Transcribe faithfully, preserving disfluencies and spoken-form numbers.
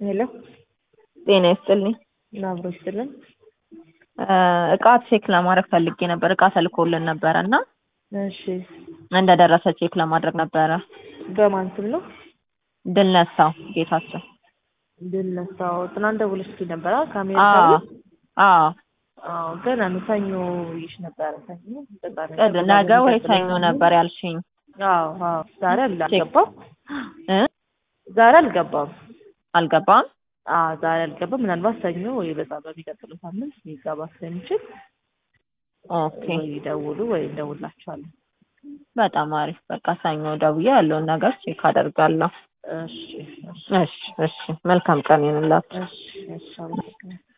ሄሎ ጤና ይስጥልኝ። አብሮ ይስጥልን። እቃ ቼክ ለማድረግ ፈልጌ ነበር። እቃ ተልኮልን ነበረ እና እሺ እንደደረሰ ቼክ ለማድረግ ነበረ። በማን ስም ነው? ድል ነሳው ጌታቸው። ድል ነሳው ትናንት ደውለሽልኝ ነበረ ከአሜሪካ አዎ ቤት? አዎ። አዎ ገና ነው። ሰኞ ይሽ ነበር። ሰኞ ቅድ ነገ ወይ ሰኞ ነበር ያልሽኝ? አዎ አዎ። ዛሬ አልገባም እ ዛሬ አልገባም አልገባም። አዎ ዛሬ አልገባም። ምናልባት ሰኞ ወይ በዛ በሚቀጥለው ሳምንት ሊገባ ስለሚችል ኦኬ ወይ ደውሉ ወይ እንደውላችኋለን። በጣም አሪፍ። በቃ ሰኞ ደውዬ ያለውን ነገር ቼክ አደርጋለሁ። እሺ እሺ እሺ። መልካም ቀን ይሁንላችሁ። እሺ እሺ።